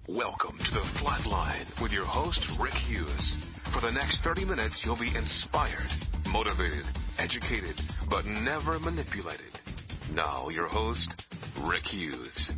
Welcome to the Flatline with your host, Rick Hughes. For the next 30 minutes, you'll be inspired, motivated, educated, but never manipulated. Now, your host, Rick Hughes.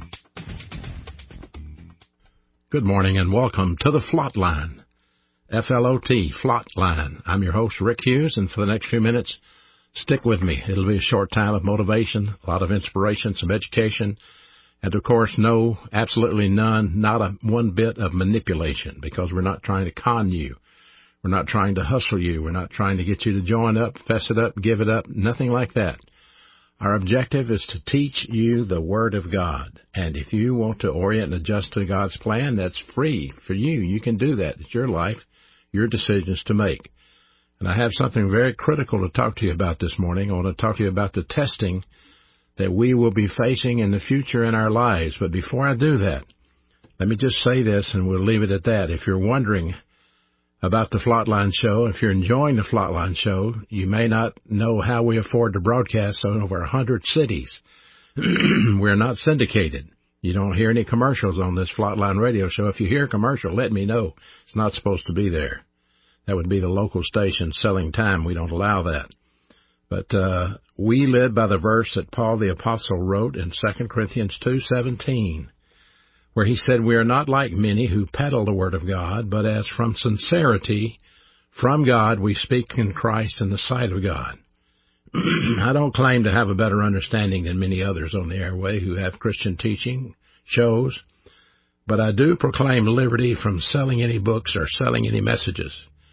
Good morning and welcome to the Flatline. F-L-O-T, Flatline. I'm your host, Rick Hughes, and for the next few minutes, stick with me. It'll be a short time of motivation, a lot of inspiration, some education, and, of course, no, absolutely none, not one bit of manipulation, because we're not trying to con you. We're not trying to hustle you. We're not trying to get you to join up, fess it up, give it up, nothing like that. Our objective is to teach you the Word of God. And if you want to orient and adjust to God's plan, that's free for you. You can do that. It's your life, your decisions to make. And I have something very critical to talk to you about this morning. I want to talk to you about the testing that we will be facing in the future in our lives. But before I do that, let me just say this, and we'll leave it at that. If you're wondering about the Flatline Show, if you're enjoying the Flatline Show, you may not know how we afford to broadcast in over 100 cities. We're not syndicated. You don't hear any commercials on this Flatline radio show. If you hear a commercial, let me know. It's not supposed to be there. That would be the local station selling time. We don't allow that. But we live by the verse that Paul the Apostle wrote in 2 Corinthians 2:17, where he said, "We are not like many who peddle the word of God, but as from sincerity from God we speak in Christ in the sight of God." I don't claim to have a better understanding than many others on the airway who have Christian teaching shows, but I do proclaim liberty from selling any books or selling any messages.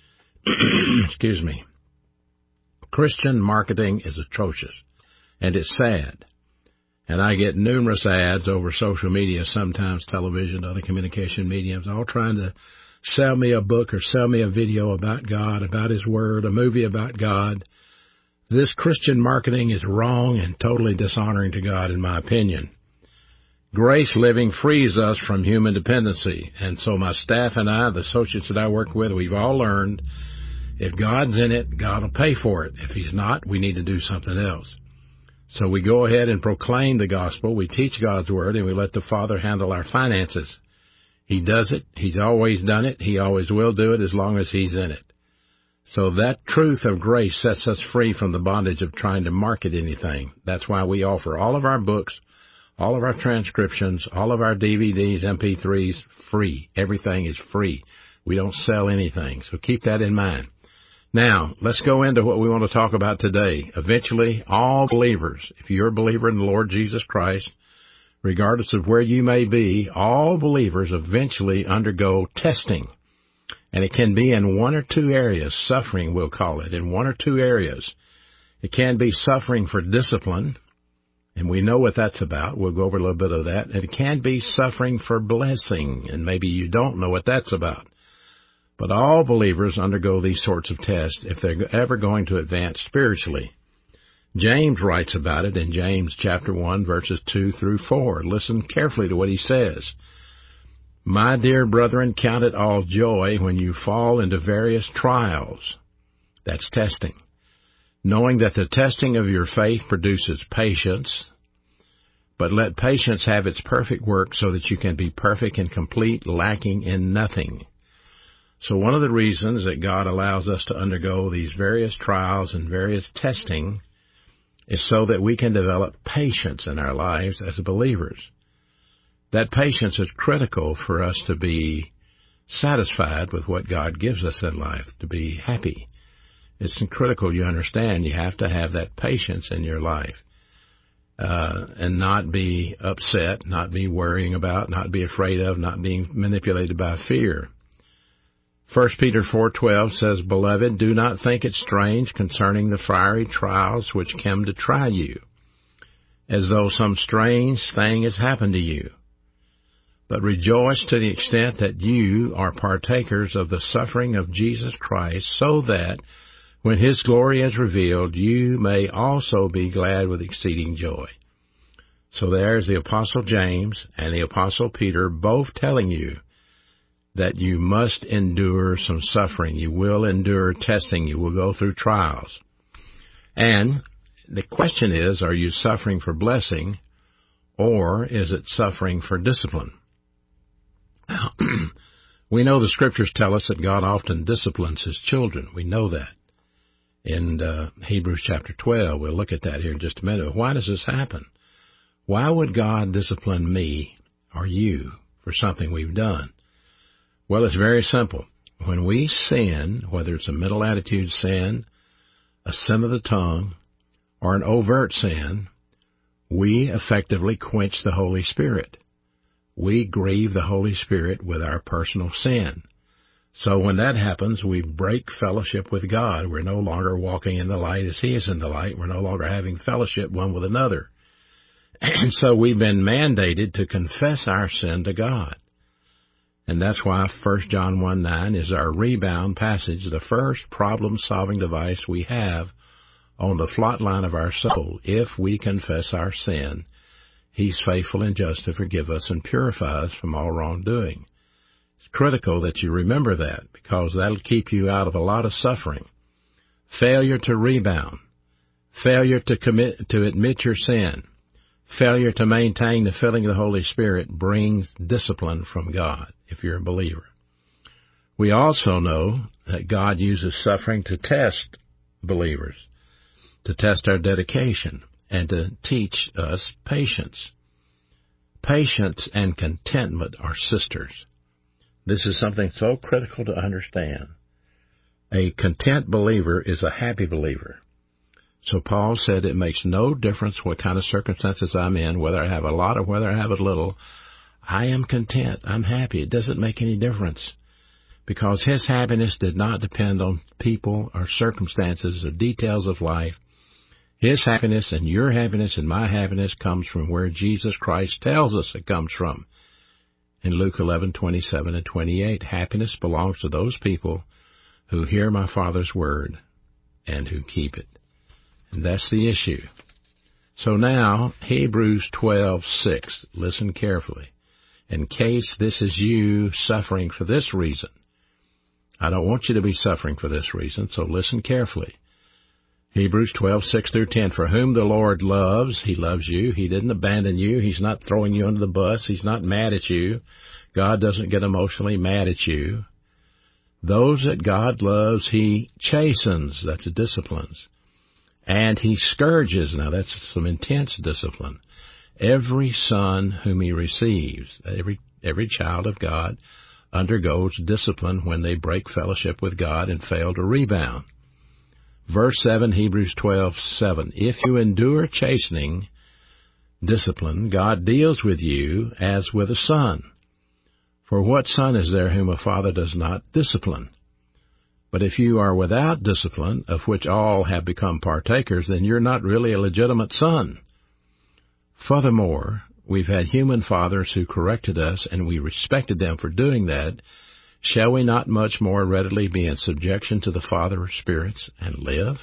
Excuse me. Christian marketing is atrocious, and it's sad. And I get numerous ads over social media, sometimes television, other communication mediums, all trying to sell me a book or sell me a video about God, about His Word, a movie about God. This Christian marketing is wrong and totally dishonoring to God, in my opinion. Grace living frees us from human dependency, and so my staff and I, the associates that I work with, we've all learned if God's in it, God will pay for it. If He's not, we need to do something else. So we go ahead and proclaim the gospel, we teach God's Word, and we let the Father handle our finances. He does it. He's always done it. He always will do it as long as He's in it. So that truth of grace sets us free from the bondage of trying to market anything. That's why we offer all of our books, all of our transcriptions, all of our DVDs, MP3s, free. Everything is free. We don't sell anything, so keep that in mind. Now, let's go into what we want to talk about today. Eventually, all believers, if you're a believer in the Lord Jesus Christ, regardless of where you may be, all believers eventually undergo testing. And it can be in one or two areas, suffering we'll call it, in one or two areas. It can be suffering for discipline, and we know what that's about. We'll go over a little bit of that. And it can be suffering for blessing, and maybe you don't know what that's about. But all believers undergo these sorts of tests if they're ever going to advance spiritually. James writes about it in James chapter 1, verses 2 through 4. Listen carefully to what he says. "My dear brethren, count it all joy when you fall into various trials." That's testing. "Knowing that the testing of your faith produces patience. But let patience have its perfect work so that you can be perfect and complete, lacking in nothing." So one of the reasons that God allows us to undergo these various trials and various testing is so that we can develop patience in our lives as believers. That patience is critical for us to be satisfied with what God gives us in life, to be happy. It's critical, you understand, you have to have that patience in your life and not be upset, not be worrying about, not be afraid of, not being manipulated by fear. 1 Peter 4:12 says, "Beloved, do not think it strange concerning the fiery trials which come to try you, as though some strange thing has happened to you. But rejoice to the extent that you are partakers of the suffering of Jesus Christ, so that, when His glory is revealed, you may also be glad with exceeding joy." So there's the Apostle James and the Apostle Peter both telling you that you must endure some suffering. You will endure testing. You will go through trials. And the question is, are you suffering for blessing, or is it suffering for discipline? We know the Scriptures tell us that God often disciplines His children. We know that. In Hebrews chapter 12, we'll look at that here in just a minute. Why does this happen? Why would God discipline me or you for something we've done? Well, it's very simple. When we sin, whether it's a mental attitude sin, a sin of the tongue, or an overt sin, we effectively quench the Holy Spirit. We grieve the Holy Spirit with our personal sin. So when that happens, we break fellowship with God. We're no longer walking in the light as He is in the light. We're no longer having fellowship one with another. And so we've been mandated to confess our sin to God. And that's why 1 John 1:9 is our rebound passage, the first problem-solving device we have on the flot line of our soul. If we confess our sin, He's faithful and just to forgive us and purify us from all wrongdoing. It's critical that you remember that, because that'll keep you out of a lot of suffering. Failure to rebound, failure to admit your sin, failure to maintain the filling of the Holy Spirit brings discipline from God if you're a believer. We also know that God uses suffering to test believers, to test our dedication, and to teach us patience. Patience and contentment are sisters. This is something so critical to understand. A content believer is a happy believer. So Paul said it makes no difference what kind of circumstances I'm in, whether I have a lot or whether I have a little. I am content. I'm happy. It doesn't make any difference, because his happiness did not depend on people or circumstances or details of life. His happiness and your happiness and my happiness comes from where Jesus Christ tells us it comes from. In Luke 11:27 and 28, happiness belongs to those people who hear my Father's word and who keep it. And that's the issue. So now, Hebrews 12:6. Listen carefully. In case this is you suffering for this reason. I don't want you to be suffering for this reason, so listen carefully. Hebrews 12:6 through 10. For whom the Lord loves, He loves you. He didn't abandon you. He's not throwing you under the bus. He's not mad at you. God doesn't get emotionally mad at you. Those that God loves, He chastens. That's disciplines. And He scourges. Now that's some intense discipline. Every son whom He receives, every child of God undergoes discipline when they break fellowship with God and fail to rebound. Verse 7, Hebrews 12:7. If you endure chastening, discipline, God deals with you as with a son. For what son is there whom a father does not discipline? But if you are without discipline, of which all have become partakers, then you're not really a legitimate son. Furthermore, we've had human fathers who corrected us, and we respected them for doing that. Shall we not much more readily be in subjection to the Father of spirits and live?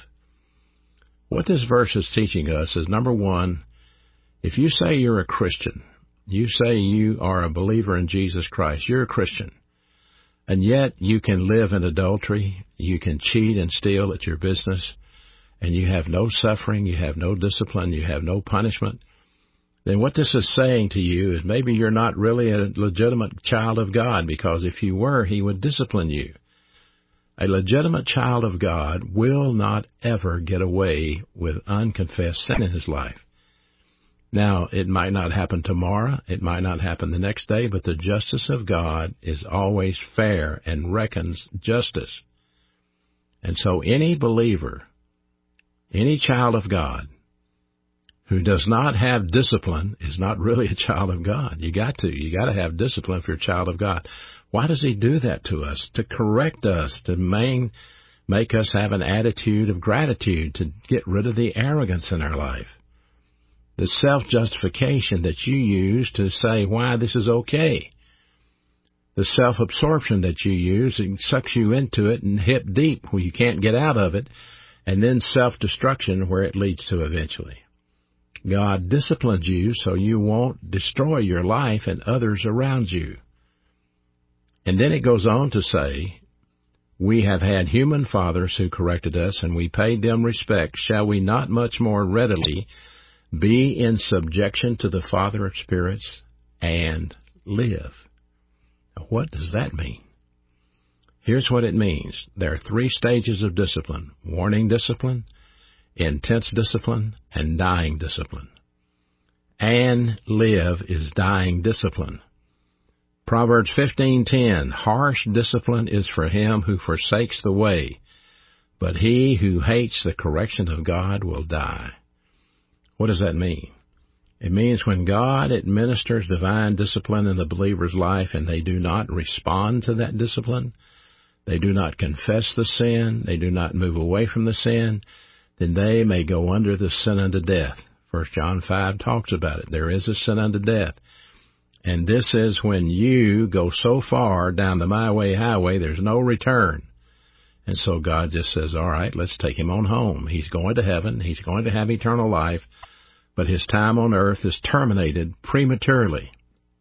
What this verse is teaching us is, number one, if you say you're a Christian, you say you are a believer in Jesus Christ, you're a Christian, and yet you can live in adultery, you can cheat and steal at your business, and you have no suffering, you have no discipline, you have no punishment, then what this is saying to you is maybe you're not really a legitimate child of God, because if you were, He would discipline you. A legitimate child of God will not ever get away with unconfessed sin in his life. Now, it might not happen tomorrow, it might not happen the next day, but the justice of God is always fair and reckons justice. And so any believer, any child of God, who does not have discipline is not really a child of God. You got to have discipline if you're a child of God. Why does He do that to us? To correct us, to make us have an attitude of gratitude, to get rid of the arrogance in our life. The self-justification that you use to say why this is okay. The self-absorption that you use, it sucks you into it and hip deep where you can't get out of it, and then self-destruction where it leads to eventually. God disciplines you so you won't destroy your life and others around you. And then it goes on to say, we have had human fathers who corrected us, and we paid them respect. Shall we not much more readily be in subjection to the Father of spirits and live? Now, what does that mean? Here's what it means. There are 3 stages of discipline: warning discipline, intense discipline, and dying discipline. And live is dying discipline. Proverbs 15:10, harsh discipline is for him who forsakes the way, but he who hates the correction of God will die. What does that mean? It means when God administers divine discipline in the believer's life and they do not respond to that discipline, they do not confess the sin, they do not move away from the sin, then they may go under the sin unto death. 1 John 5 talks about it. There is a sin unto death. And this is when you go so far down the my way highway, there's no return. And so God just says, all right, let's take him on home. He's going to heaven. He's going to have eternal life. But his time on earth is terminated prematurely.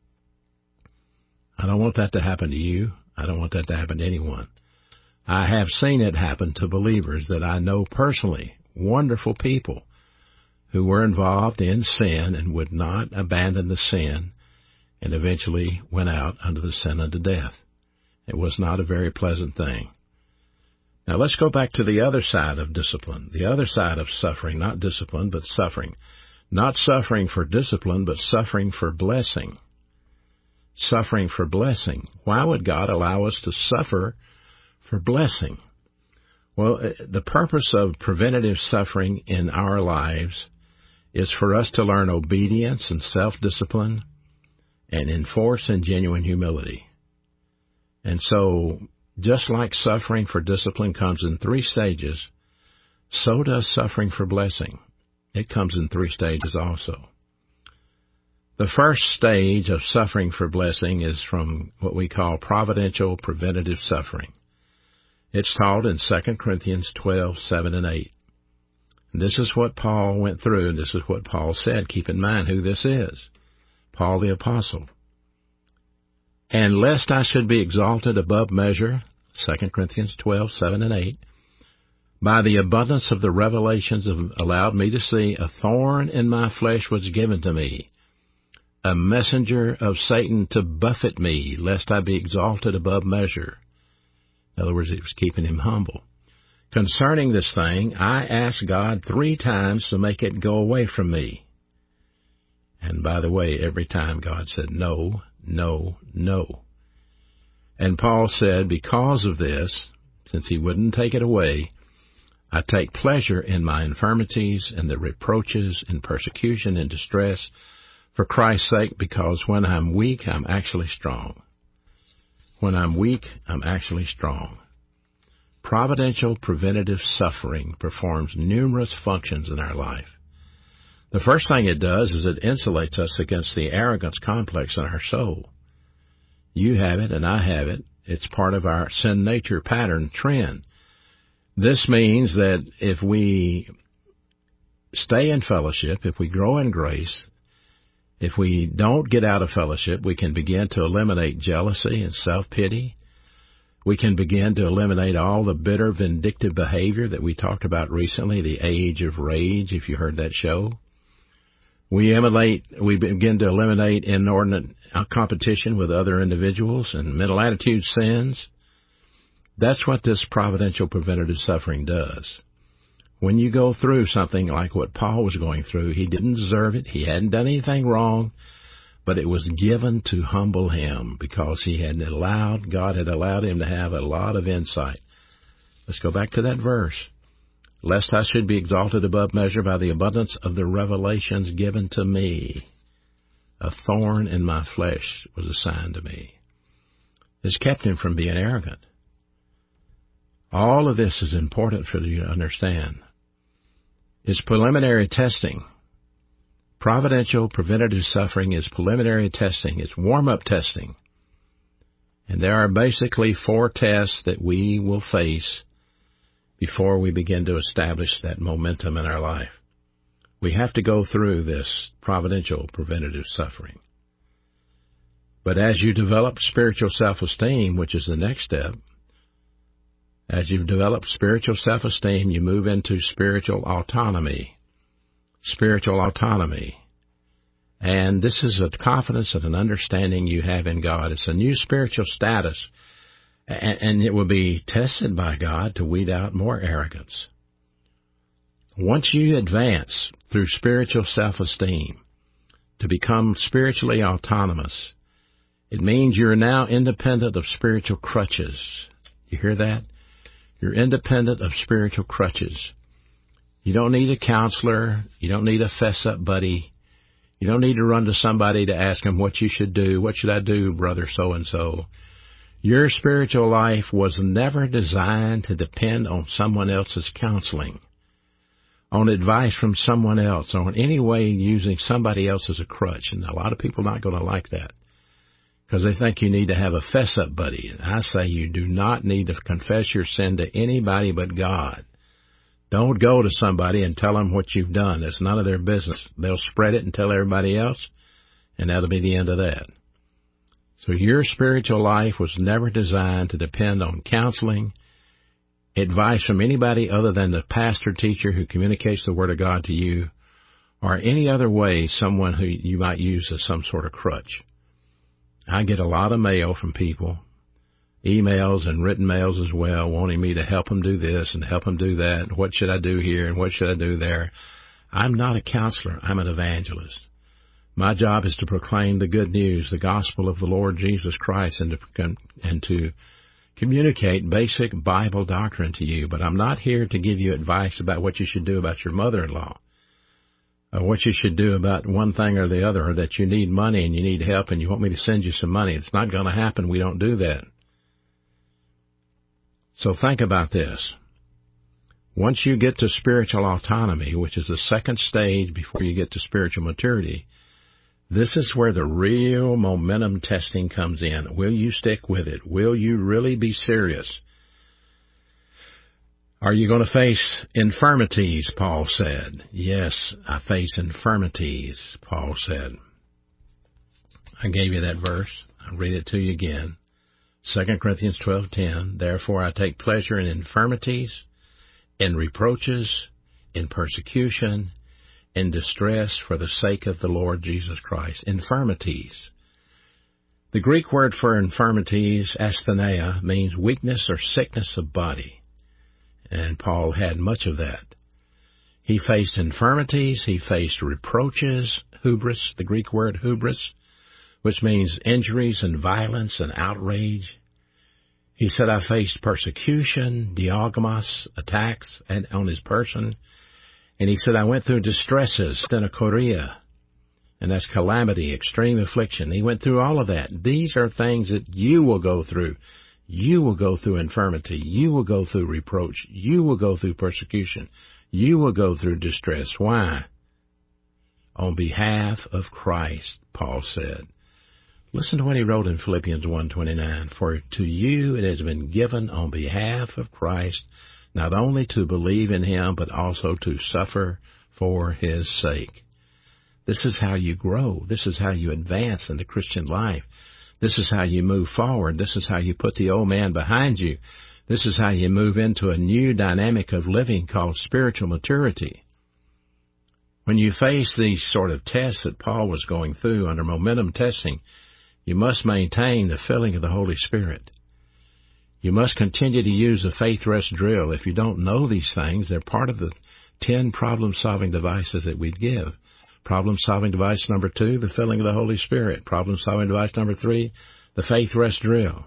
I don't want that to happen to you. I don't want that to happen to anyone. I have seen it happen to believers that I know personally, wonderful people who were involved in sin and would not abandon the sin and eventually went out under the sin unto death. It was not a very pleasant thing. Now let's go back to the other side of discipline, the other side of suffering, not discipline, but suffering. Not suffering for discipline, but suffering for blessing. Suffering for blessing. Why would God allow us to suffer for blessing? Well, the purpose of preventative suffering in our lives is for us to learn obedience and self-discipline and enforce in genuine humility. And so, just like suffering for discipline comes in 3 stages, so does suffering for blessing. It comes in 3 stages also. The first stage of suffering for blessing is from what we call providential preventative suffering. It's taught in 2 Corinthians 12:7 and 8. And this is what Paul went through, and this is what Paul said. Keep in mind who this is. Paul the Apostle. And lest I should be exalted above measure, 2 Corinthians 12:7 and 8, by the abundance of the revelations allowed me to see, a thorn in my flesh was given to me, a messenger of Satan to buffet me, lest I be exalted above measure. In other words, it was keeping him humble. Concerning this thing, I asked God 3 times to make it go away from me. And by the way, every time God said no, no, no. And Paul said, because of this, since he wouldn't take it away, I take pleasure in my infirmities and the reproaches and persecution and distress for Christ's sake, because when I'm weak, I'm actually strong. When I'm weak, I'm actually strong. Providential preventative suffering performs numerous functions in our life. The first thing it does is it insulates us against the arrogance complex in our soul. You have it and I have it. It's part of our sin nature pattern trend. This means that if we stay in fellowship, if we grow in grace, if we don't get out of fellowship, we can begin to eliminate jealousy and self-pity. We can begin to eliminate all the bitter, vindictive behavior that we talked about recently, the age of rage, if you heard that show. We begin to eliminate inordinate competition with other individuals and mental attitude sins. That's what this providential preventative suffering does. When you go through something like what Paul was going through, he didn't deserve it. He hadn't done anything wrong, but it was given to humble him because God had allowed him to have a lot of insight. Let's go back to that verse. Lest I should be exalted above measure by the abundance of the revelations given to me. A thorn in my flesh was assigned to me. This kept him from being arrogant. All of this is important for you to understand. It's preliminary testing. Providential preventative suffering is preliminary testing. It's warm-up testing. And there are basically 4 tests that we will face before we begin to establish that momentum in our life. We have to go through this providential preventative suffering. But as you develop spiritual self-esteem, which is the next step, as you've developed spiritual self-esteem, you move into spiritual autonomy. Spiritual autonomy. And this is a confidence and an understanding you have in God. It's a new spiritual status And it will be tested by God to weed out more arrogance. Once you advance through spiritual self-esteem to become spiritually autonomous, it means you're now independent of spiritual crutches. You hear that? You're independent of spiritual crutches. You don't need a counselor. You don't need a fess-up buddy. You don't need to run to somebody to ask them what you should do. What should I do, brother so-and-so? Your spiritual life was never designed to depend on someone else's counseling, on advice from someone else, on any way using somebody else as a crutch. And a lot of people are not going to like that because they think you need to have a fess-up buddy. And I say you do not need to confess your sin to anybody but God. Don't go to somebody and tell them what you've done. It's none of their business. They'll spread it and tell everybody else, and that'll be the end of that. So your spiritual life was never designed to depend on counseling, advice from anybody other than the pastor teacher who communicates the Word of God to you, or any other way someone who you might use as some sort of crutch. I get a lot of mail from people, emails and written mails as well, wanting me to help them do this and help them do that. What should I do here and what should I do there? I'm not a counselor. I'm an evangelist. My job is to proclaim the good news, the gospel of the Lord Jesus Christ, and to communicate basic Bible doctrine to you. But I'm not here to give you advice about what you should do about your mother-in-law, or what you should do about one thing or the other, or that you need money and you need help and you want me to send you some money. It's not going to happen. We don't do that. So think about this. Once you get to spiritual autonomy, which is the second stage before you get to spiritual maturity, this is where the real momentum testing comes in. Will you stick with it? Will you really be serious? Are you going to face infirmities, Paul said. Yes, I face infirmities, Paul said. I gave you that verse. I'll read it to you again. 2 Corinthians 12:10, therefore I take pleasure in infirmities, in reproaches, in persecution, in distress for the sake of the Lord Jesus Christ. Infirmities. The Greek word for infirmities, asthenia, means weakness or sickness of body. And Paul had much of that. He faced infirmities, he faced reproaches, hubris, the Greek word hubris, which means injuries and violence and outrage. He said, I faced persecution, diagmos, attacks on his person. And he said, I went through distresses, stenochoria, and that's calamity, extreme affliction. He went through all of that. These are things that you will go through. You will go through infirmity. You will go through reproach. You will go through persecution. You will go through distress. Why? On behalf of Christ, Paul said. Listen to what he wrote in Philippians 1:29. For to you it has been given on behalf of Christ not only to believe in him, but also to suffer for his sake. This is how you grow. This is how you advance in the Christian life. This is how you move forward. This is how you put the old man behind you. This is how you move into a new dynamic of living called spiritual maturity. When you face these sort of tests that Paul was going through under momentum testing, you must maintain the filling of the Holy Spirit. You must continue to use the faith rest drill. If you don't know these things, they're part of the 10 problem-solving devices that we'd give. Problem-solving device number 2, the filling of the Holy Spirit. Problem-solving device number 3, the faith rest drill.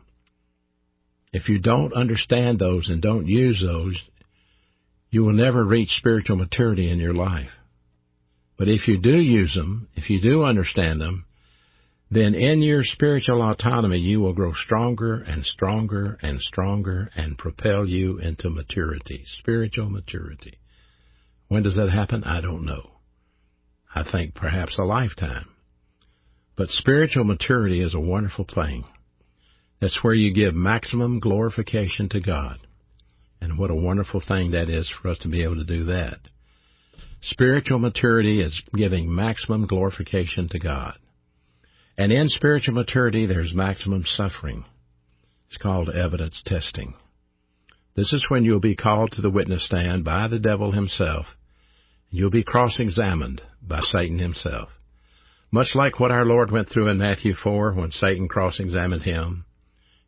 If you don't understand those and don't use those, you will never reach spiritual maturity in your life. But if you do use them, if you do understand them, then in your spiritual autonomy, you will grow stronger and stronger and stronger and propel you into maturity, spiritual maturity. When does that happen? I don't know. I think perhaps a lifetime. But spiritual maturity is a wonderful thing. That's where you give maximum glorification to God. And what a wonderful thing that is for us to be able to do that. Spiritual maturity is giving maximum glorification to God. And in spiritual maturity, there's maximum suffering. It's called evidence testing. This is when you'll be called to the witness stand by the devil himself. You'll be cross-examined by Satan himself. Much like what our Lord went through in Matthew 4 when Satan cross-examined him.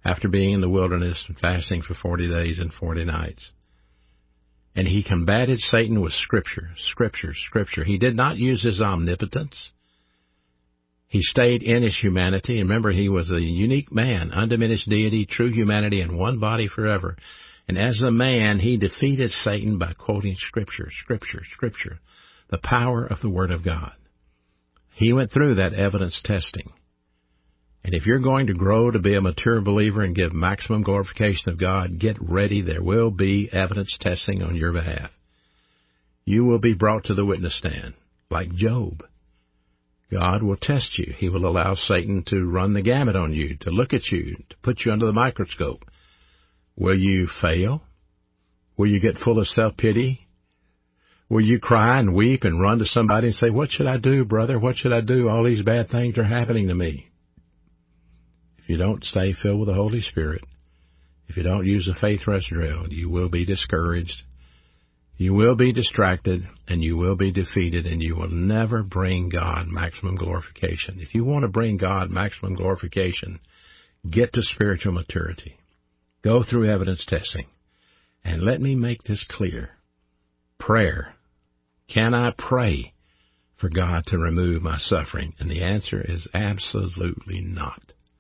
after being in the wilderness and fasting for 40 days and 40 nights. And he combated Satan with Scripture, Scripture, Scripture. He did not use his omnipotence. He stayed in his humanity. Remember, he was a unique man, undiminished deity, true humanity in one body forever. And as a man, he defeated Satan by quoting Scripture, Scripture, Scripture, the power of the Word of God. He went through that evidence testing. And if you're going to grow to be a mature believer and give maximum glorification of God, get ready. There will be evidence testing on your behalf. You will be brought to the witness stand, like Job. God will test you. He will allow Satan to run the gamut on you, to look at you, to put you under the microscope. Will you fail? Will you get full of self-pity? Will you cry and weep and run to somebody and say, "What should I do, brother? What should I do? All these bad things are happening to me." If you don't stay filled with the Holy Spirit, if you don't use the faith rest drill, you will be discouraged, you will be distracted, and you will be defeated, and you will never bring God maximum glorification. If you want to bring God maximum glorification, get to spiritual maturity. Go through evidence testing. And let me make this clear. Prayer. Can I pray for God to remove my suffering? And the answer is absolutely not.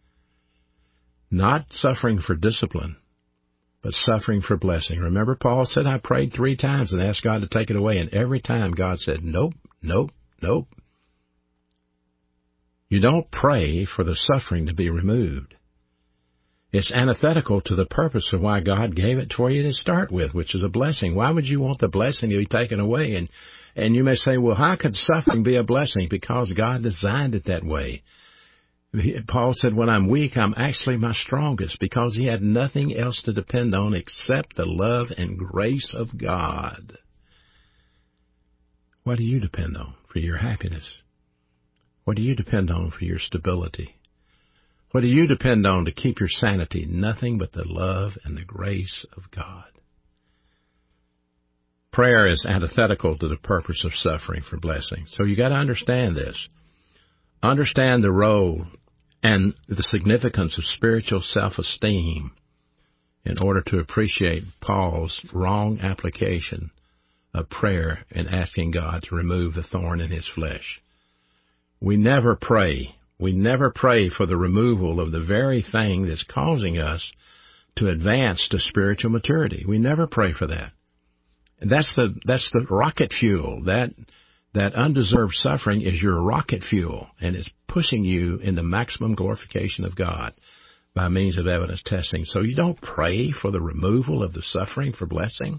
Not suffering for discipline, but suffering for blessing. Remember, Paul said, I prayed 3 times and asked God to take it away, and every time God said, nope, nope, nope. You don't pray for the suffering to be removed. It's antithetical to the purpose of why God gave it for you to start with, which is a blessing. Why would you want the blessing to be taken away? And you may say, well, how could suffering be a blessing? Because God designed it that way. Paul said, when I'm weak, I'm actually my strongest, because he had nothing else to depend on except the love and grace of God. What do you depend on for your happiness? What do you depend on for your stability? What do you depend on to keep your sanity? Nothing but the love and the grace of God. Prayer is antithetical to the purpose of suffering for blessing. So you got to understand this. Understand the role and the significance of spiritual self-esteem in order to appreciate Paul's wrong application of prayer and asking God to remove the thorn in his flesh. We never pray. We never pray for the removal of the very thing that's causing us to advance to spiritual maturity. We never pray for that. And that's the rocket fuel. That undeserved suffering is your rocket fuel, and it's pushing you into maximum glorification of God by means of evidence testing. So you don't pray for the removal of the suffering for blessing.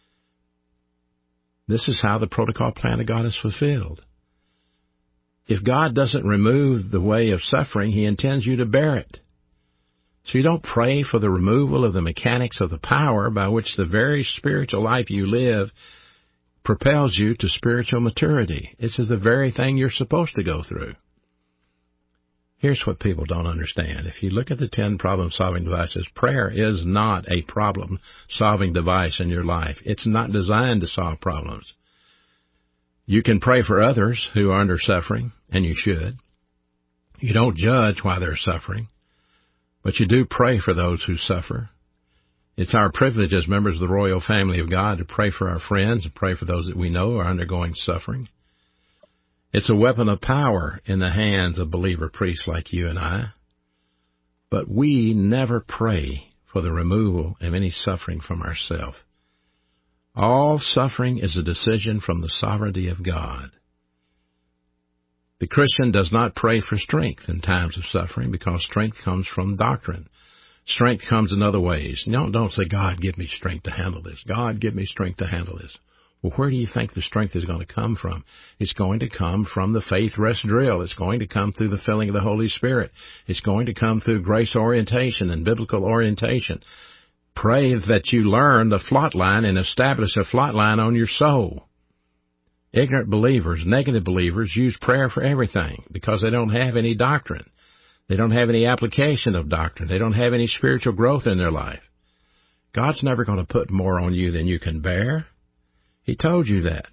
This is how the protocol plan of God is fulfilled. If God doesn't remove the way of suffering, he intends you to bear it. So you don't pray for the removal of the mechanics of the power by which the very spiritual life you live propels you to spiritual maturity. This is the very thing you're supposed to go through. Here's what people don't understand. If you look at the 10 problem-solving devices, prayer is not a problem-solving device in your life. It's not designed to solve problems. You can pray for others who are under suffering, and you should. You don't judge why they're suffering, but you do pray for those who suffer. It's our privilege as members of the royal family of God to pray for our friends and pray for those that we know are undergoing suffering. It's a weapon of power in the hands of believer priests like you and I. But we never pray for the removal of any suffering from ourselves. All suffering is a decision from the sovereignty of God. The Christian does not pray for strength in times of suffering because strength comes from doctrine. Strength comes in other ways. Don't say, God, give me strength to handle this. God, give me strength to handle this. Well, where do you think the strength is going to come from? It's going to come from the faith rest drill. It's going to come through the filling of the Holy Spirit. It's going to come through grace orientation and biblical orientation. Pray that you learn the flot line and establish a flot line on your soul. Ignorant believers, negative believers, use prayer for everything because they don't have any doctrine. They don't have any application of doctrine. They don't have any spiritual growth in their life. God's never going to put more on you than you can bear. He told you that.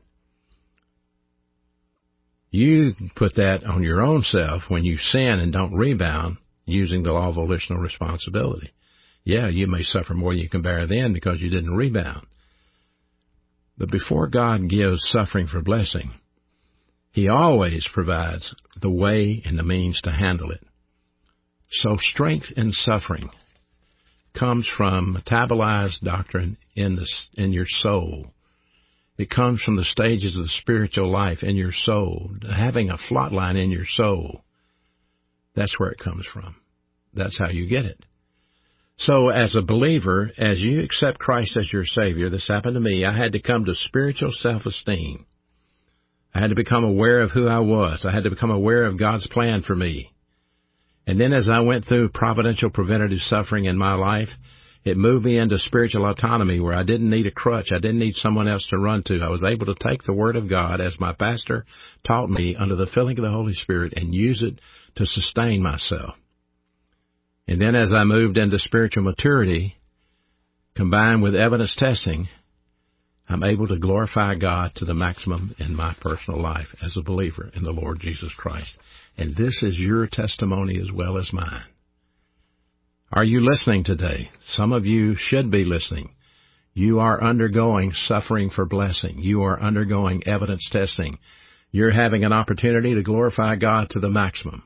You put that on your own self when you sin and don't rebound using the law of volitional responsibility. Yeah, you may suffer more than you can bear then because you didn't rebound. But before God gives suffering for blessing, He always provides the way and the means to handle it. So strength in suffering comes from metabolized doctrine in your soul. It comes from the stages of the spiritual life in your soul, having a flot line in your soul. That's where it comes from. That's how you get it. So as a believer, as you accept Christ as your Savior, this happened to me, I had to come to spiritual self-esteem. I had to become aware of who I was. I had to become aware of God's plan for me. And then as I went through providential preventative suffering in my life, it moved me into spiritual autonomy where I didn't need a crutch. I didn't need someone else to run to. I was able to take the Word of God as my pastor taught me under the filling of the Holy Spirit and use it to sustain myself. And then as I moved into spiritual maturity, combined with evidence testing, I'm able to glorify God to the maximum in my personal life as a believer in the Lord Jesus Christ. And this is your testimony as well as mine. Are you listening today? Some of you should be listening. You are undergoing suffering for blessing. You are undergoing evidence testing. You're having an opportunity to glorify God to the maximum.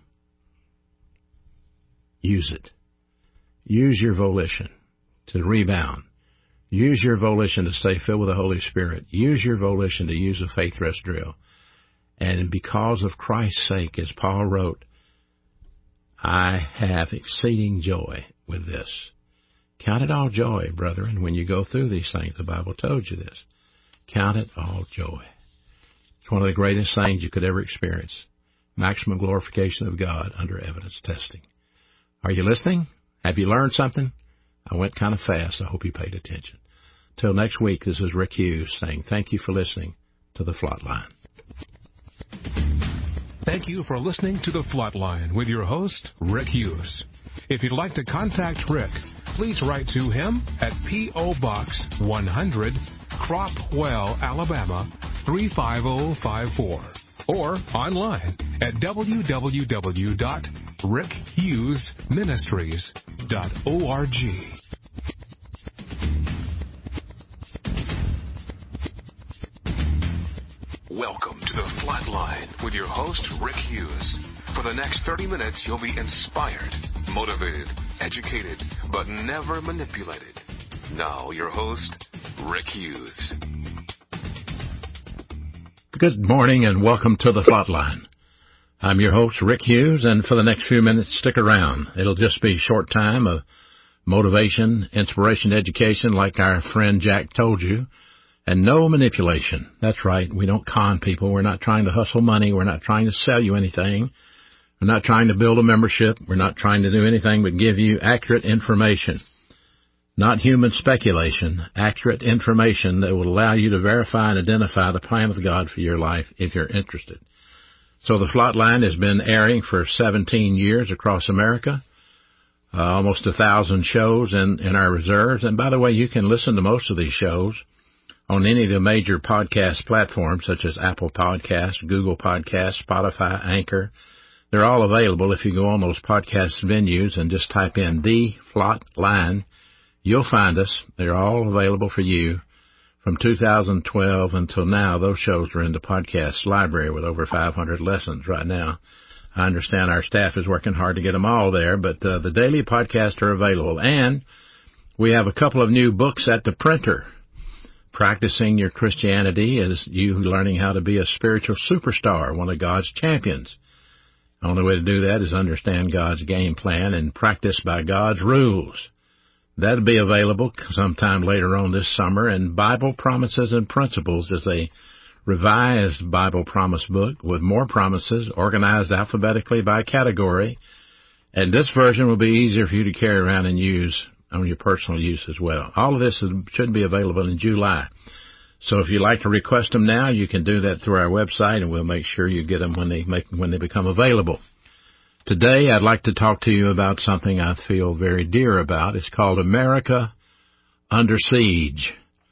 Use it. Use your volition to rebound. Use your volition to stay filled with the Holy Spirit. Use your volition to use a faith rest drill. And because of Christ's sake, as Paul wrote, I have exceeding joy with this. Count it all joy, brethren, when you go through these things. The Bible told you this. Count it all joy. It's one of the greatest things you could ever experience. Maximum glorification of God under evidence testing. Are you listening? Have you learned something? I went kind of fast. I hope you paid attention. Till next week, this is Rick Hughes saying thank you for listening to The Flot Line. Thank you for listening to The Flot Line with your host, Rick Hughes. If you'd like to contact Rick, please write to him at P.O. Box 100, Cropwell, Alabama 35054, or online at www.rickhughesministries.org. Welcome to The Flot Line with your host, Rick Hughes. For the next 30 minutes, you'll be inspired, motivated, educated, but never manipulated. Now, your host, Rick Hughes. Good morning and welcome to The Flot Line. I'm your host, Rick Hughes, and for the next few minutes, stick around. It'll just be a short time of motivation, inspiration, education, like our friend Jack told you. And no manipulation. That's right. We don't con people. We're not trying to hustle money. We're not trying to sell you anything. We're not trying to build a membership. We're not trying to do anything but give you accurate information. Not human speculation. Accurate information that will allow you to verify and identify the plan of God for your life if you're interested. So the Flot Line has been airing for 17 years across America. Almost 1,000 shows in our reserves. And by the way, you can listen to most of these shows on any of the major podcast platforms such as Apple Podcasts, Google Podcasts, Spotify, Anchor. They're all available if you go on those podcast venues and just type in The Flot Line. You'll find us. They're all available for you. From 2012 until now, those shows are in the podcast library with over 500 lessons right now. I understand our staff is working hard to get them all there, but the daily podcasts are available. And we have a couple of new books at the printer. Practicing Your Christianity is you learning how to be a spiritual superstar, one of God's champions. The only way to do that is understand God's game plan and practice by God's rules. That'll be available sometime later on this summer. And Bible Promises and Principles is a revised Bible promise book with more promises organized alphabetically by category. And this version will be easier for you to carry around and use on your personal use as well. All of this should be available in July. So if you'd like to request them now, you can do that through our website, and we'll make sure you get them when they become available. Today, I'd like to talk to you about something I feel very dear about. It's called America Under Siege.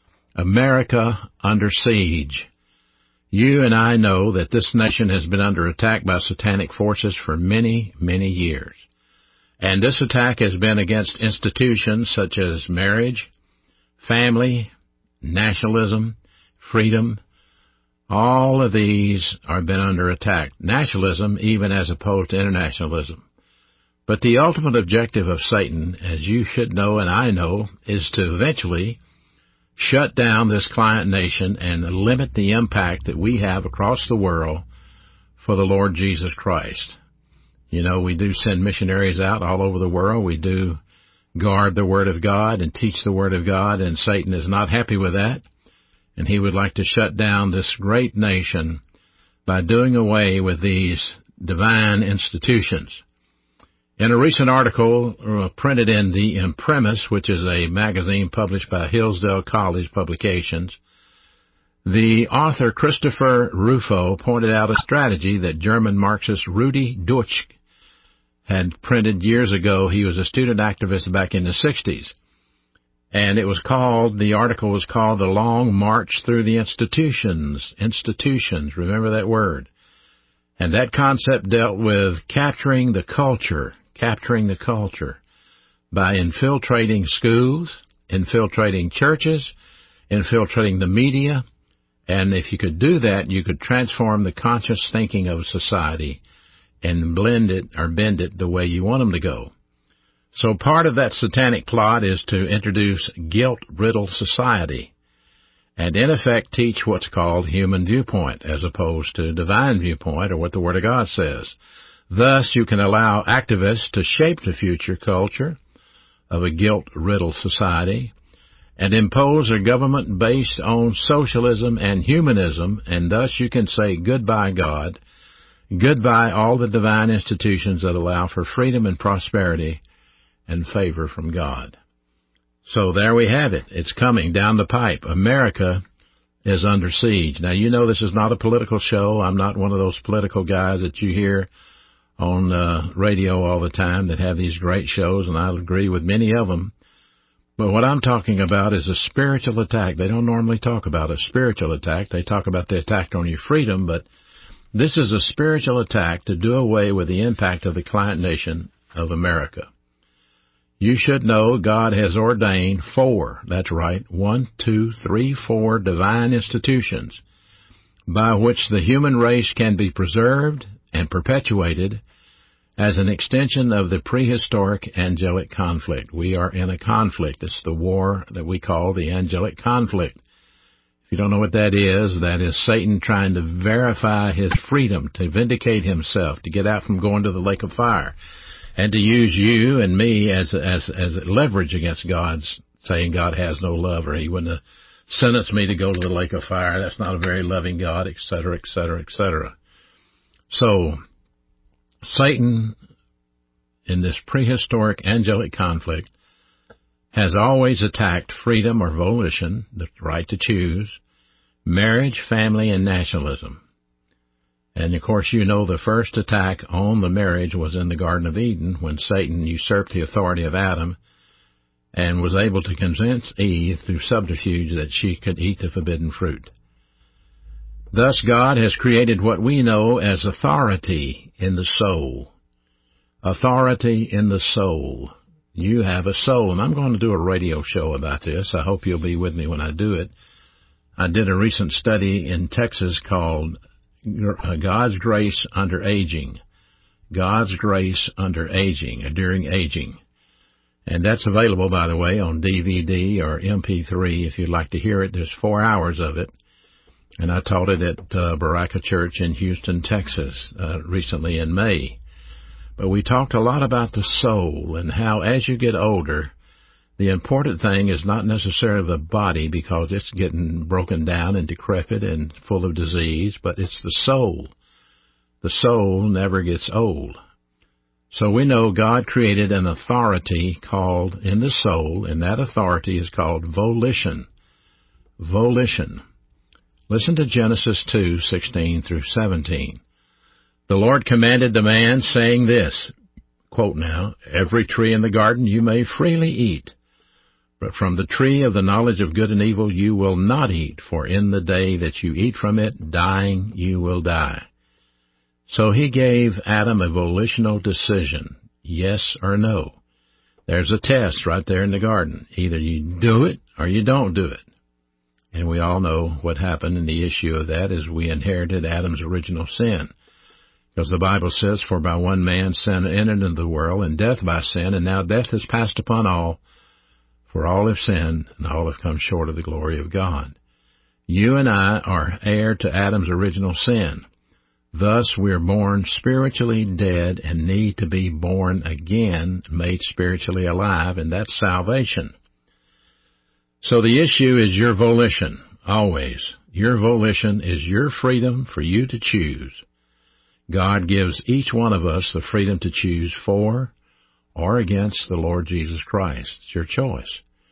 America Under Siege. You and I know that this nation has been under attack by satanic forces for many, many years. And this attack has been against institutions such as marriage, family, nationalism, freedom. All of these have been under attack. Nationalism, even as opposed to internationalism. But the ultimate objective of Satan, as you should know and I know, is to eventually shut down this client nation and limit the impact that we have across the world for the Lord Jesus Christ. You know, we do send missionaries out all over the world. We do guard the Word of God and teach the Word of God, and Satan is not happy with that. And he would like to shut down this great nation by doing away with these divine institutions. In a recent article printed in the Imprimis, which is a magazine published by Hillsdale College Publications, the author Christopher Rufo pointed out a strategy that German Marxist Rudi Dutsch had printed years ago. He was a student activist back in the 60s. And the article was called The Long March Through the Institutions. Institutions, remember that word. And that concept dealt with capturing the culture by infiltrating schools, infiltrating churches, infiltrating the media. And if you could do that, you could transform the conscious thinking of society and blend it or bend it the way you want them to go. So part of that satanic plot is to introduce guilt-riddled society and in effect teach what's called human viewpoint as opposed to divine viewpoint or what the Word of God says. Thus, you can allow activists to shape the future culture of a guilt-riddled society and impose a government based on socialism and humanism, and thus you can say goodbye God, goodbye all the divine institutions that allow for freedom and prosperity and favor from God. So there we have it. It's coming down the pipe. America is under siege. Now, you know this is not a political show. I'm not one of those political guys that you hear on radio all the time that have these great shows, and I agree with many of them. But what I'm talking about is a spiritual attack. They don't normally talk about a spiritual attack. They talk about the attack on your freedom, but this is a spiritual attack to do away with the impact of the client nation of America. You should know God has ordained 4, that's right, 4 divine institutions by which the human race can be preserved and perpetuated as an extension of the prehistoric angelic conflict. We are in a conflict. It's the war that we call the angelic conflict. If you don't know what that is Satan trying to verify his freedom, to vindicate himself, to get out from going to the lake of fire, and to use you and me as leverage against God's saying God has no love, or he wouldn't have sentenced me to go to the lake of fire. That's not a very loving God, etc., etc., etc. So, Satan, in this prehistoric angelic conflict, has always attacked freedom or volition, the right to choose, marriage, family, and nationalism. And, of course, you know the first attack on the marriage was in the Garden of Eden when Satan usurped the authority of Adam and was able to convince Eve through subterfuge that she could eat the forbidden fruit. Thus, God has created what we know as authority in the soul. Authority in the soul. You have a soul, and I'm going to do a radio show about this. I hope you'll be with me when I do it. I did a recent study in Texas called God's Grace Under Aging. God's Grace Under Aging, or During Aging. And that's available, by the way, on DVD or MP3 if you'd like to hear it. There's 4 hours of it. And I taught it at Baraka Church in Houston, Texas, recently in May. But we talked a lot about the soul and how as you get older, the important thing is not necessarily the body because it's getting broken down and decrepit and full of disease, but it's the soul. The soul never gets old. So we know God created an authority called in the soul, and that authority is called volition. Volition. Listen to Genesis 2:16 through 17. The Lord commanded the man, saying this, quote now, "Every tree in the garden you may freely eat, but from the tree of the knowledge of good and evil you will not eat, for in the day that you eat from it, dying you will die." So he gave Adam a volitional decision. Yes or no. There's a test right there in the garden. Either you do it or you don't do it. And we all know what happened, and the issue of that is we inherited Adam's original sin. Because the Bible says, for by one man sin entered into the world, and death by sin, and now death has passed upon all, for all have sinned, and all have come short of the glory of God. You and I are heir to Adam's original sin. Thus, we're born spiritually dead and need to be born again, made spiritually alive, and that's salvation. So the issue is your volition, always. Your volition is your freedom for you to choose. God gives each one of us the freedom to choose for or against the Lord Jesus Christ. It's your choice.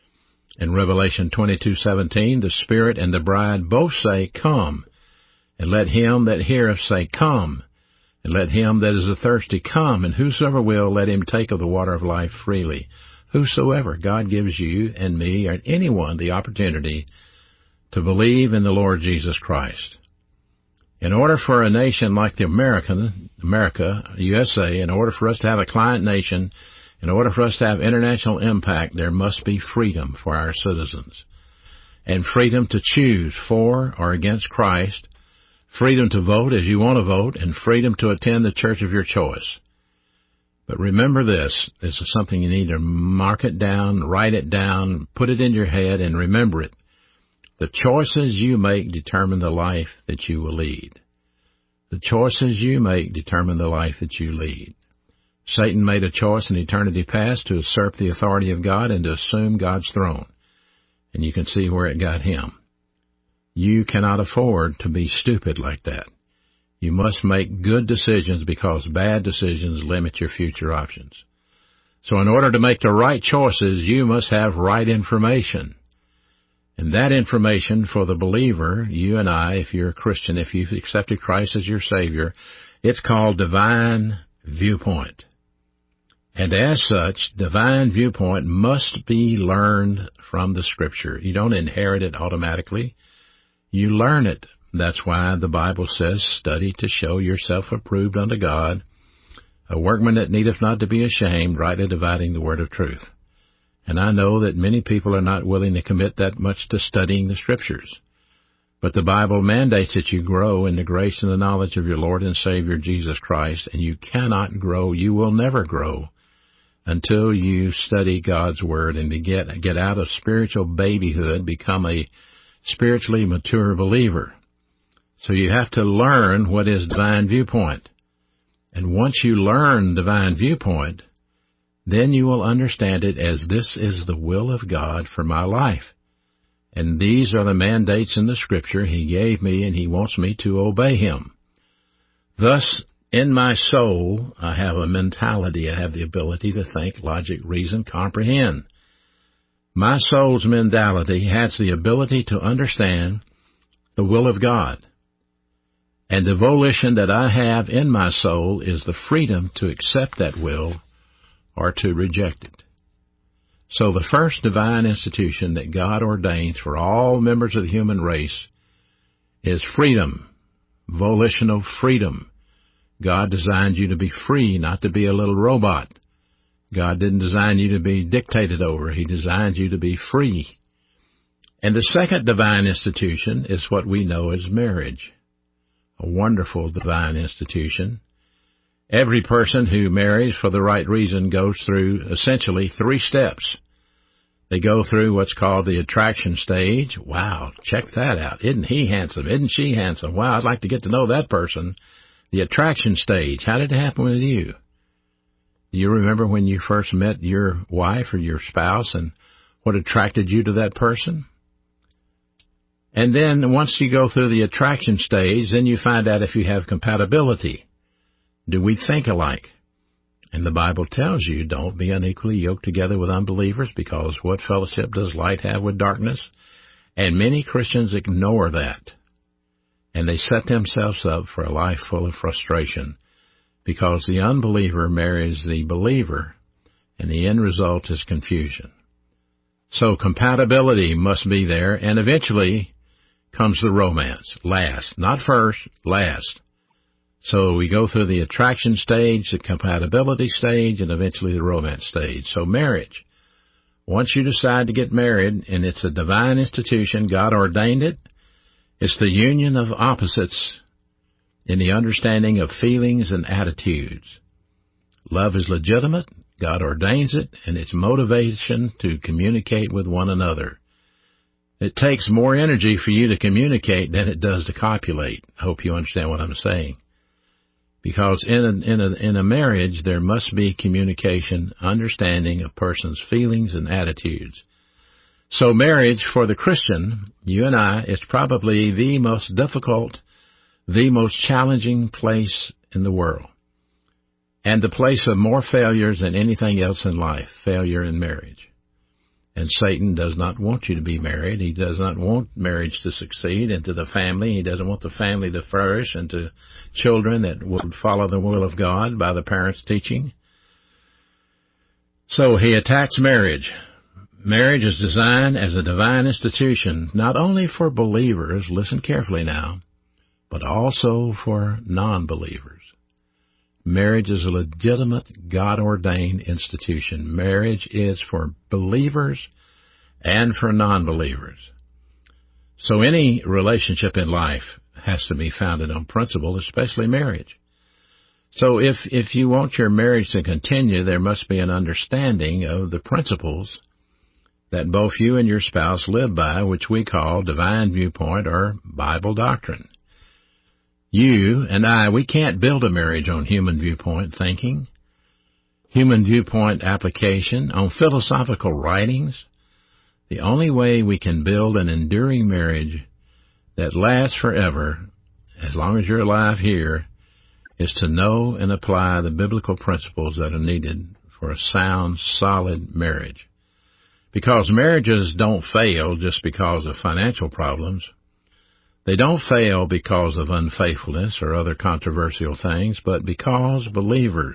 In Revelation 22:17, the Spirit and the bride both say, Come, and let him that heareth say, Come, and let him that is thirsty come, and whosoever will, let him take of the water of life freely. Whosoever, God gives you and me or anyone the opportunity to believe in the Lord Jesus Christ. In order for a nation like America, USA, in order for us to have a client nation, in order for us to have international impact, there must be freedom for our citizens. And freedom to choose for or against Christ, freedom to vote as you want to vote, and freedom to attend the church of your choice. But remember this is something you need to mark it down, write it down, put it in your head, and remember it. The choices you make determine the life that you will lead. The choices you make determine the life that you lead. Satan made a choice in eternity past to usurp the authority of God and to assume God's throne. And you can see where it got him. You cannot afford to be stupid like that. You must make good decisions because bad decisions limit your future options. So in order to make the right choices, you must have right information. And that information for the believer, you and I, if you're a Christian, if you've accepted Christ as your Savior, it's called divine viewpoint. And as such, divine viewpoint must be learned from the Scripture. You don't inherit it automatically. You learn it. That's why the Bible says, study to show yourself approved unto God, a workman that needeth not to be ashamed, rightly dividing the word of truth. And I know that many people are not willing to commit that much to studying the Scriptures. But the Bible mandates that you grow in the grace and the knowledge of your Lord and Savior Jesus Christ, and you cannot grow, you will never grow, until you study God's Word and to get out of spiritual babyhood, become a spiritually mature believer. So you have to learn what is divine viewpoint. And once you learn divine viewpoint, then you will understand it as this is the will of God for my life. And these are the mandates in the Scripture He gave me, and He wants me to obey Him. Thus, in my soul, I have a mentality. I have the ability to think, logic, reason, comprehend. My soul's mentality has the ability to understand the will of God. And the volition that I have in my soul is the freedom to accept that will or to reject it. So the first divine institution that God ordains for all members of the human race is freedom, volitional freedom. God designed you to be free, not to be a little robot. God didn't design you to be dictated over. He designed you to be free. And the second divine institution is what we know as marriage, a wonderful divine institution. Every person who marries for the right reason goes through essentially 3 steps. They go through what's called the attraction stage. Wow, check that out. Isn't he handsome? Isn't she handsome? Wow, I'd like to get to know that person. The attraction stage. How did it happen with you? Do you remember when you first met your wife or your spouse and what attracted you to that person? And then once you go through the attraction stage, then you find out if you have compatibility. Do we think alike? And the Bible tells you, don't be unequally yoked together with unbelievers, because what fellowship does light have with darkness? And many Christians ignore that. And they set themselves up for a life full of frustration, because the unbeliever marries the believer, and the end result is confusion. So compatibility must be there, and eventually comes the romance. Last. Not first, last. So we go through the attraction stage, the compatibility stage, and eventually the romance stage. So marriage. Once you decide to get married, and it's a divine institution, God ordained it, it's the union of opposites in the understanding of feelings and attitudes. Love is legitimate, God ordains it, and it's motivation to communicate with one another. It takes more energy for you to communicate than it does to copulate. I hope you understand what I'm saying. Because in a marriage, there must be communication, understanding of person's feelings and attitudes. So marriage for the Christian, you and I, is probably the most difficult, the most challenging place in the world. And the place of more failures than anything else in life, failure in marriage. And Satan does not want you to be married. He does not want marriage to succeed into the family. He doesn't want the family to flourish into children that would follow the will of God by the parents' teaching. So he attacks marriage. Marriage is designed as a divine institution, not only for believers, listen carefully now, but also for non-believers. Marriage is a legitimate, God-ordained institution. Marriage is for believers and for non-believers. So any relationship in life has to be founded on principle, especially marriage. So if you want your marriage to continue, there must be an understanding of the principles that both you and your spouse live by, which we call divine viewpoint or Bible doctrine. You and I, we can't build a marriage on human viewpoint thinking, human viewpoint application, on philosophical writings. The only way we can build an enduring marriage that lasts forever, as long as you're alive here, is to know and apply the biblical principles that are needed for a sound, solid marriage. Because marriages don't fail just because of financial problems. They don't fail because of unfaithfulness or other controversial things, but because believers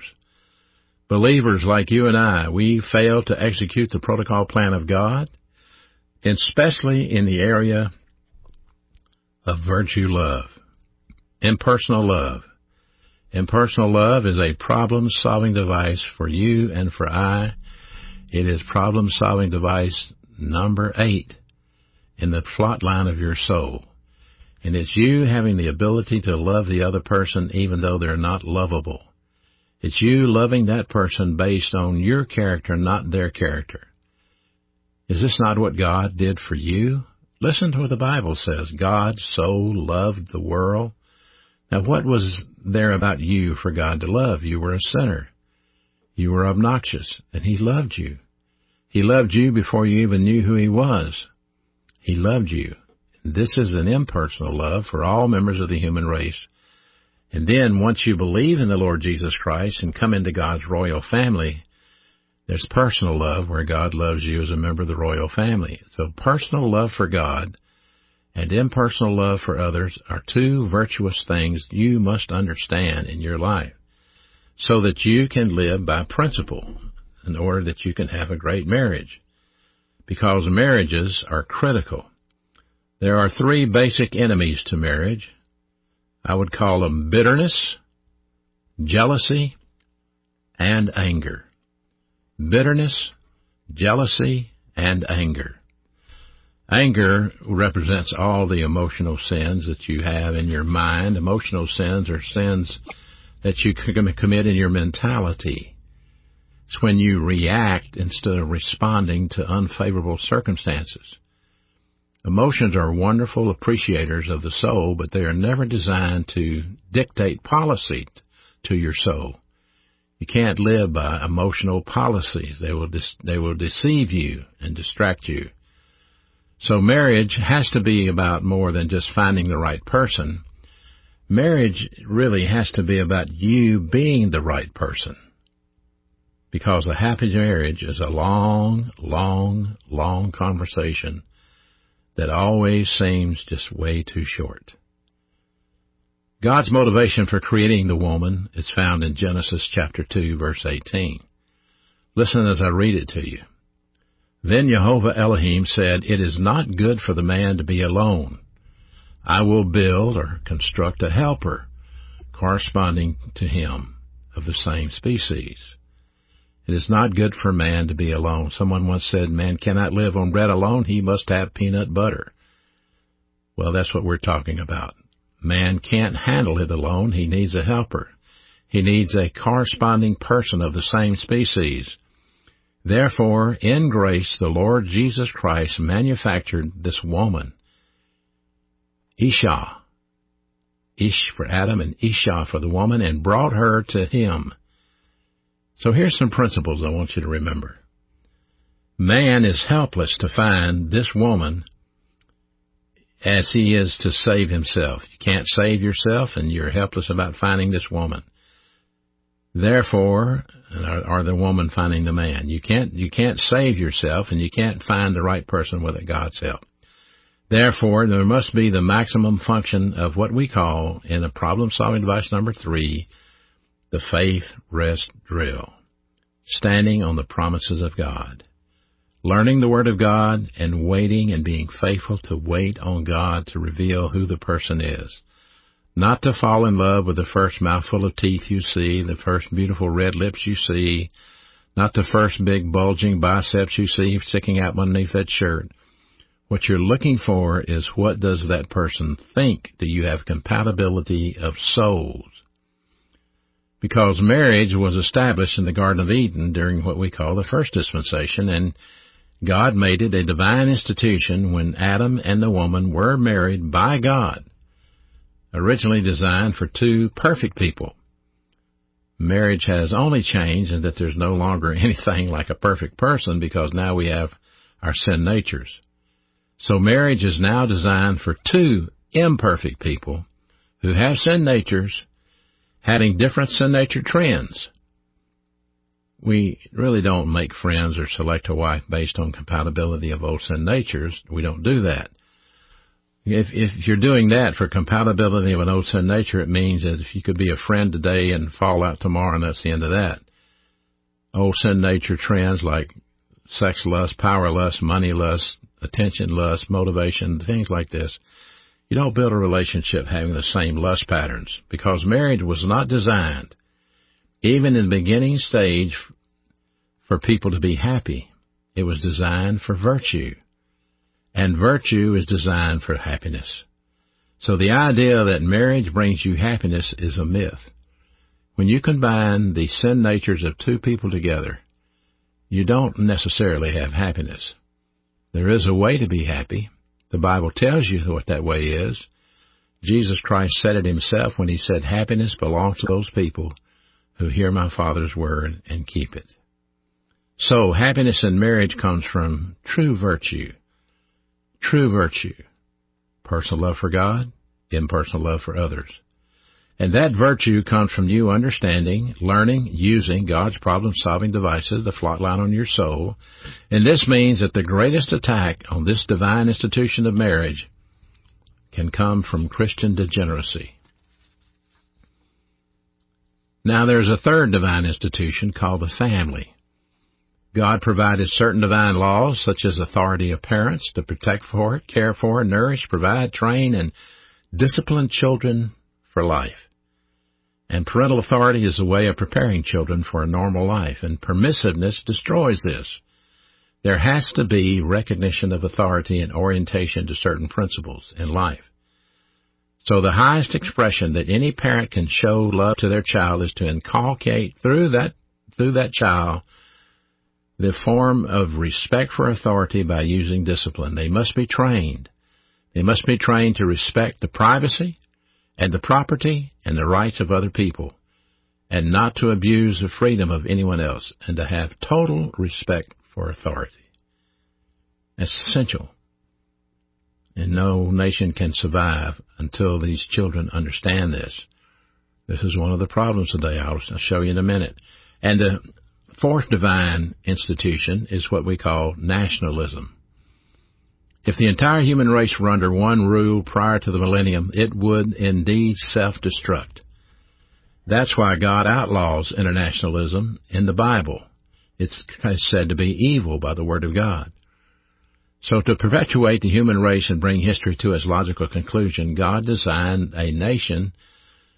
like you and I, we fail to execute the protocol plan of God, especially in the area of virtue love, impersonal love. Impersonal love is a problem-solving device for you and for I. It is problem-solving device number 8 in the plot line of your soul. And it's you having the ability to love the other person even though they're not lovable. It's you loving that person based on your character, not their character. Is this not what God did for you? Listen to what the Bible says. God so loved the world. Now, what was there about you for God to love? You were a sinner. You were obnoxious, and He loved you. He loved you before you even knew who He was. He loved you. This is an impersonal love for all members of the human race. And then once you believe in the Lord Jesus Christ and come into God's royal family, there's personal love where God loves you as a member of the royal family. So personal love for God and impersonal love for others are two virtuous things you must understand in your life so that you can live by principle in order that you can have a great marriage. Because marriages are critical. There are 3 basic enemies to marriage. I would call them bitterness, jealousy, and anger. Bitterness, jealousy, and anger. Anger represents all the emotional sins that you have in your mind. Emotional sins are sins that you commit in your mentality. It's when you react instead of responding to unfavorable circumstances. Emotions are wonderful appreciators of the soul, but they are never designed to dictate policy to your soul. You can't live by emotional policies. They will deceive you and distract you. So marriage has to be about more than just finding the right person. Marriage really has to be about you being the right person. Because a happy marriage is a long, long, long conversation that always seems just way too short. God's motivation for creating the woman is found in Genesis chapter 2, verse 18. Listen as I read it to you. Then Jehovah Elohim said, "It is not good for the man to be alone. I will build or construct a helper corresponding to him of the same species. It is not good for man to be alone. Someone once said, man cannot live on bread alone, he must have peanut butter. Well, that's what we're talking about. Man can't handle it alone, he needs a helper. He needs a corresponding person of the same species. Therefore, in grace, the Lord Jesus Christ manufactured this woman, Isha, Ish for Adam and Isha for the woman, and brought her to him. So here's some principles I want you to remember. Man is helpless to find this woman as he is to save himself. You can't save yourself, and you're helpless about finding this woman. Therefore, or the woman finding the man. You can't save yourself, and you can't find the right person without God's help. Therefore, there must be the maximum function of what we call, in a problem-solving device number 3, the faith rest drill. Standing on the promises of God. Learning the Word of God and waiting and being faithful to wait on God to reveal who the person is. Not to fall in love with the first mouthful of teeth you see, the first beautiful red lips you see, not the first big bulging biceps you see sticking out underneath that shirt. What you're looking for is, what does that person think? Do you have compatibility of souls? Because marriage was established in the Garden of Eden during what we call the first dispensation, and God made it a divine institution when Adam and the woman were married by God, originally designed for two perfect people. Marriage has only changed in that there's no longer anything like a perfect person, because now we have our sin natures. So marriage is now designed for two imperfect people who have sin natures, having different sin nature trends. We really don't make friends or select a wife based on compatibility of old sin natures. We don't do that. If you're doing that for compatibility of an old sin nature, it means that if you could be a friend today and fall out tomorrow, and that's the end of that. Old sin nature trends like sex lust, power lust, money lust, attention lust, motivation, things like this. You don't build a relationship having the same lust patterns, because marriage was not designed, even in the beginning stage, for people to be happy. It was designed for virtue, and virtue is designed for happiness. So the idea that marriage brings you happiness is a myth. When you combine the sin natures of two people together, you don't necessarily have happiness. There is a way to be happy. The Bible tells you what that way is. Jesus Christ said it himself when he said, happiness belongs to those people who hear my Father's word and keep it. So happiness in marriage comes from true virtue. True virtue. Personal love for God, impersonal love for others. And that virtue comes from you understanding, learning, using God's problem-solving devices, the flot line on your soul. And this means that the greatest attack on this divine institution of marriage can come from Christian degeneracy. Now there's a third divine institution called the family. God provided certain divine laws, such as authority of parents to protect for it, care for, nourish, provide, train, and discipline children for life. And parental authority is a way of preparing children for a normal life, and permissiveness destroys this. There has to be recognition of authority and orientation to certain principles in life. So the highest expression that any parent can show love to their child is to inculcate through that child the form of respect for authority by using discipline. They must be trained. They must be trained to respect the privacy and the property and the rights of other people, and not to abuse the freedom of anyone else, and to have total respect for authority. That's essential. And no nation can survive until these children understand this. This is one of the problems today. I'll show you in a minute. And the fourth divine institution is what we call nationalism. If the entire human race were under one rule prior to the millennium, it would indeed self-destruct. That's why God outlaws internationalism in the Bible. It's said to be evil by the Word of God. So to perpetuate the human race and bring history to its logical conclusion, God designed a nation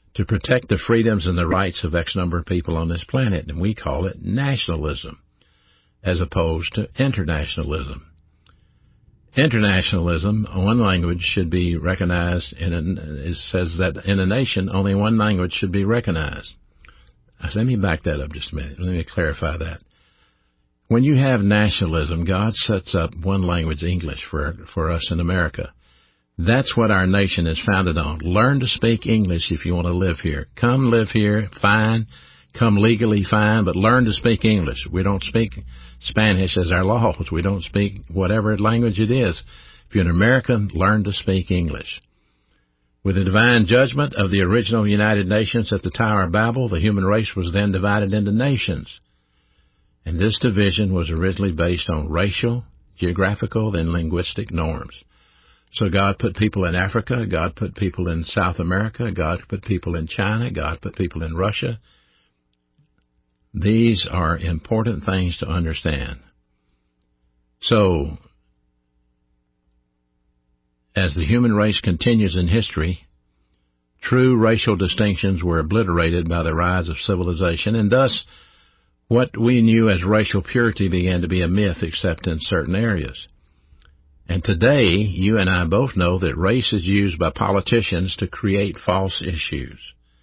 to protect the freedoms and the rights of X number of people on this planet, and we call it nationalism, as opposed to internationalism. Internationalism, one language should be recognized, it says that in a nation, only one language should be recognized. Let me back that up just a minute. Let me clarify that. When you have nationalism, God sets up one language, English, for us in America. That's what our nation is founded on. Learn to speak English if you want to live here. Come live here, fine. Come legally, fine, but learn to speak English. We don't speak Spanish as our laws. We don't speak whatever language it is. If you're an American, learn to speak English. With the divine judgment of the original United Nations at the Tower of Babel, the human race was then divided into nations. And this division was originally based on racial, geographical, and linguistic norms. So God put people in Africa, God put people in South America, God put people in China, God put people in Russia. These are important things to understand. So, as the human race continues in history, true racial distinctions were obliterated by the rise of civilization, and thus what we knew as racial purity began to be a myth except in certain areas. And today, you and I both know that race is used by politicians to create false issues.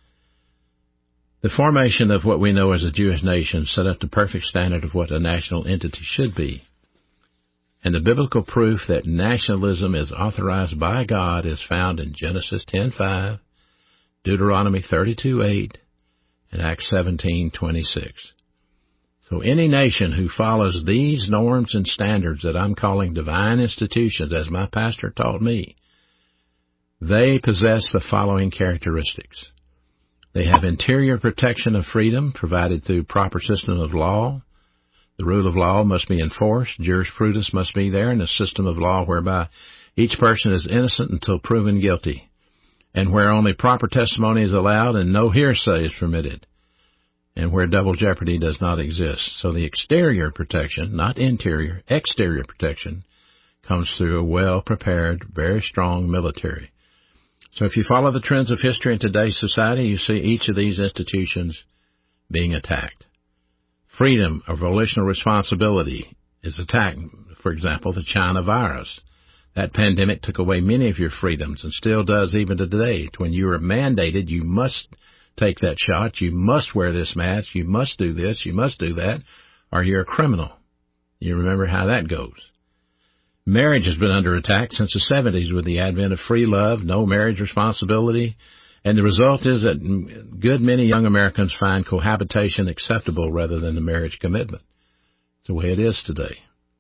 The formation of what we know as a Jewish nation set up the perfect standard of what a national entity should be. And the biblical proof that nationalism is authorized by God is found in Genesis 10:5, Deuteronomy 32:8, and Acts 17:26. So any nation who follows these norms and standards that I'm calling divine institutions, as my pastor taught me, they possess the following characteristics. They have interior protection of freedom provided through proper system of law. The rule of law must be enforced. Jurisprudence must be there, and a system of law whereby each person is innocent until proven guilty, and where only proper testimony is allowed and no hearsay is permitted, and where double jeopardy does not exist. So the exterior protection, not interior, exterior protection, comes through a well-prepared, very strong military. So if you follow the trends of history in today's society, you see each of these institutions being attacked. Freedom of volitional responsibility is attacked. For example, the China virus. That pandemic took away many of your freedoms and still does even today. When you are mandated, you must take that shot, you must wear this mask, you must do this, you must do that, or you're a criminal. You remember how that goes. Marriage has been under attack since the 70s with the advent of free love, no marriage responsibility, and the result is that good many young Americans find cohabitation acceptable rather than a marriage commitment. It's the way it is today.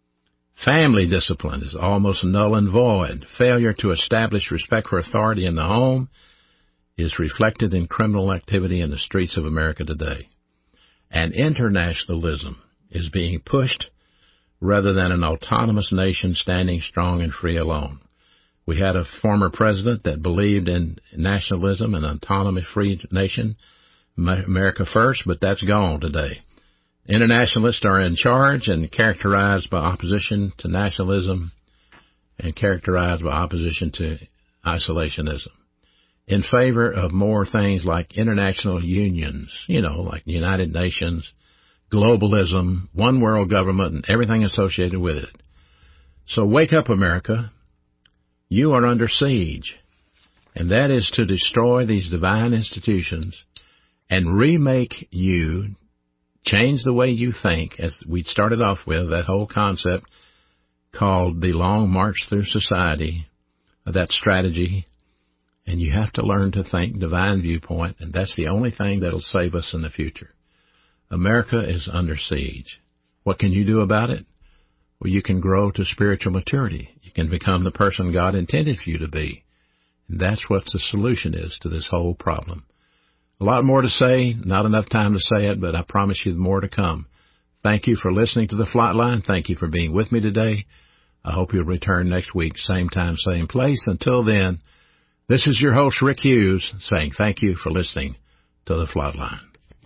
Family discipline is almost null and void. Failure to establish respect for authority in the home is reflected in criminal activity in the streets of America today. And internationalism is being pushed rather than an autonomous nation standing strong and free alone. We had a former president that believed in nationalism and autonomous free nation, America first, but that's gone today. Internationalists are in charge and characterized by opposition to nationalism and characterized by opposition to isolationism, in favor of more things like international unions, like the United Nations, globalism, one world government, and everything associated with it. So wake up, America. You are under siege, and that is to destroy these divine institutions and remake you, change the way you think, as we started off with, that whole concept called the long march through society, that strategy, and you have to learn to think divine viewpoint, and that's the only thing that'll save us in the future. America is under siege. What can you do about it? Well, you can grow to spiritual maturity. You can become the person God intended for you to be. And that's what the solution is to this whole problem. A lot more to say, not enough time to say it, but I promise you more to come. Thank you for listening to The Flatline. Thank you for being with me today. I hope you'll return next week, same time, same place. Until then, this is your host, Rick Hughes, saying thank you for listening to The Flatline.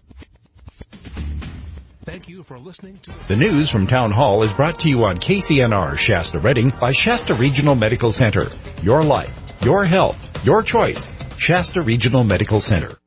Thank you for listening to The news from Town Hall is brought to you on KCNR Shasta Redding by Shasta Regional Medical Center. Your life, your health, your choice. Shasta Regional Medical Center.